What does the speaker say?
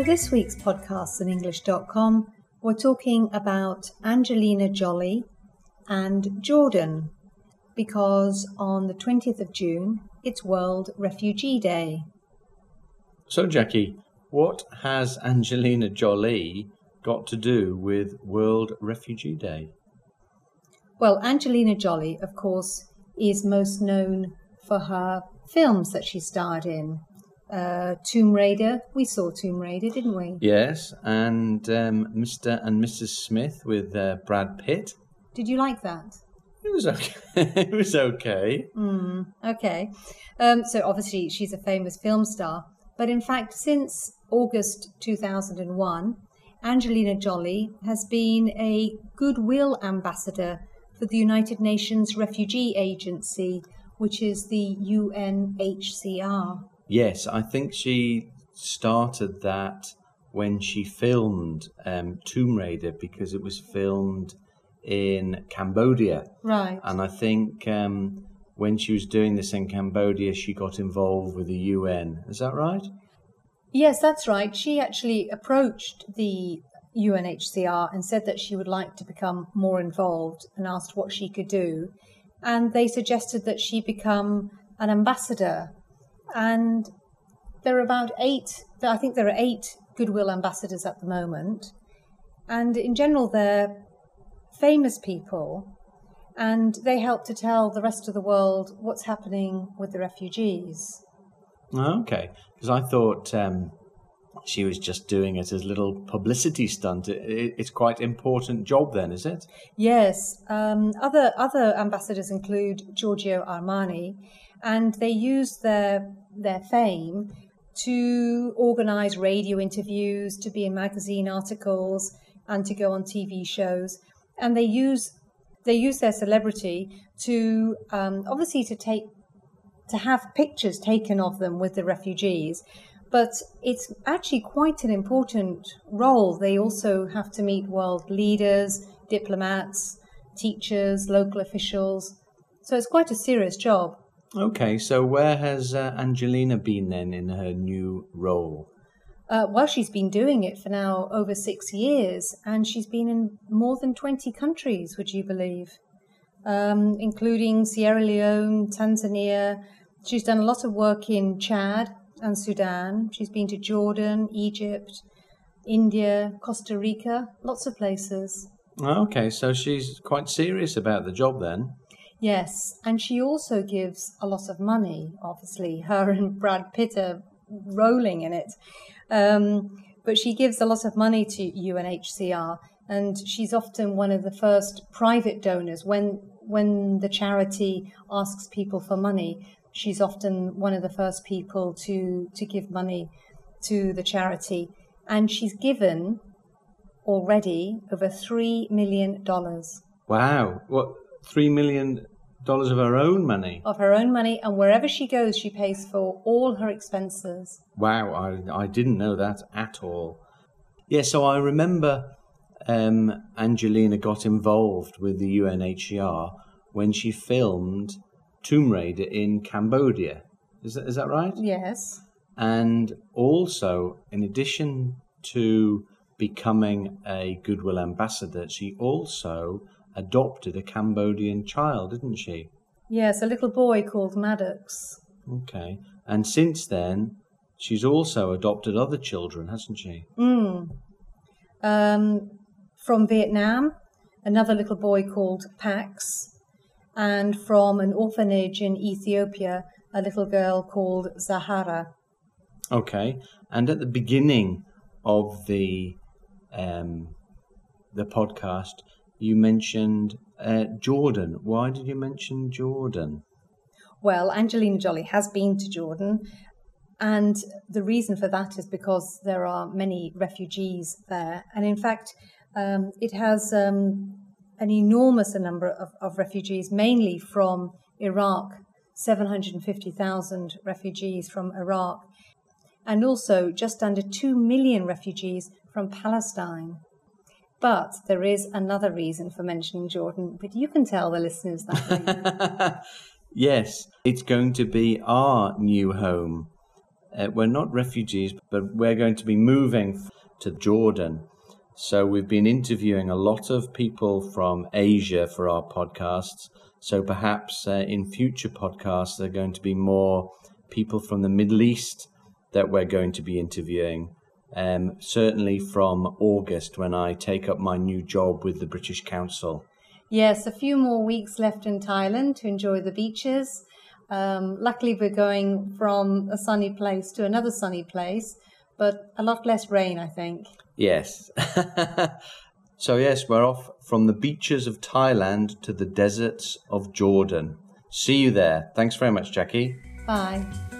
this week's podcast on English.com, we're talking about Angelina Jolie and Jordan, because on the 20th of June, it's World Refugee Day. So, Jackie, what has Angelina Jolie got to do with World Refugee Day? Well, Angelina Jolie, of course, is most known for her films that she starred in. Tomb Raider. We saw Tomb Raider, didn't we? Yes, and Mr. and Mrs. Smith with Brad Pitt. Did you like that? It was okay. It was okay. Okay. So obviously she's a famous film star. But in fact, since August 2001, Angelina Jolie has been a goodwill ambassador for the United Nations Refugee Agency, which is the UNHCR. Yes, I think she started that when she filmed Tomb Raider, because it was filmed in Cambodia. Right. And I think when she was doing this in Cambodia, she got involved with the UN. Is that right? Yes, that's right. She actually approached the UNHCR and said that she would like to become more involved and asked what she could do. And they suggested that she become an ambassador. And there are about 8 goodwill ambassadors at the moment. And in general, they're famous people, and they help to tell the rest of the world what's happening with the refugees. Okay, because I thought she was just doing it as a little publicity stunt. It's quite important job then, is it? Yes. Other ambassadors include Giorgio Armani, and they use their fame to organise radio interviews, to be in magazine articles, and to go on TV shows. And they use their celebrity to obviously to have pictures taken of them with the refugees. But it's actually quite an important role. They also have to meet world leaders, diplomats, teachers, local officials. So it's quite a serious job. Okay, so where has Angelina been then in her new role? Well, she's been doing it for now over 6 years, and she's been in more than 20 countries, would you believe, including Sierra Leone, Tanzania. She's done a lot of work in Chad and Sudan. She's been to Jordan, Egypt, India, Costa Rica, lots of places. Okay, so she's quite serious about the job then. Yes, and she also gives a lot of money, obviously. Her and Brad Pitt are rolling in it. But she gives a lot of money to UNHCR, and she's often one of the first private donors. When the charity asks people for money, she's often one of the first people to give money to the charity. And she's given already over $3 million. Wow. What, $3 million of her own money? Of her own money, and wherever she goes, she pays for all her expenses. Wow, I didn't know that at all. Yeah, so I remember Angelina got involved with the UNHCR when she filmed Tomb Raider in Cambodia. Is that right? Yes. And also, in addition to becoming a goodwill ambassador, she also adopted a Cambodian child, didn't she? Yes, a little boy called Maddox. Okay. And since then, she's also adopted other children, hasn't she? From Vietnam, another little boy called Pax, and from an orphanage in Ethiopia, a little girl called Zahara. Okay. And at the beginning of the podcast, you mentioned Jordan. Why did you mention Jordan? Well, Angelina Jolie has been to Jordan, and the reason for that is because there are many refugees there. And in fact, it has an enormous number of refugees, mainly from Iraq, 750,000 refugees from Iraq, and also just under 2 million refugees from Palestine. But there is another reason for mentioning Jordan, but you can tell the listeners that reason. Yes, it's going to be our new home we're not refugees, but we're going to be moving to Jordan. So we've been interviewing a lot of people from Asia for our podcasts. So perhaps in future podcasts, there are going to be more people from the Middle East that we're going to be interviewing. Certainly from August, when I take up my new job with the British Council. Yes, a few more weeks left in Thailand to enjoy the beaches. Luckily, we're going from a sunny place to another sunny place, but a lot less rain, I think. Yes. So yes, we're off from the beaches of Thailand to the deserts of Jordan. See you there. Thanks very much, Jackie. Bye.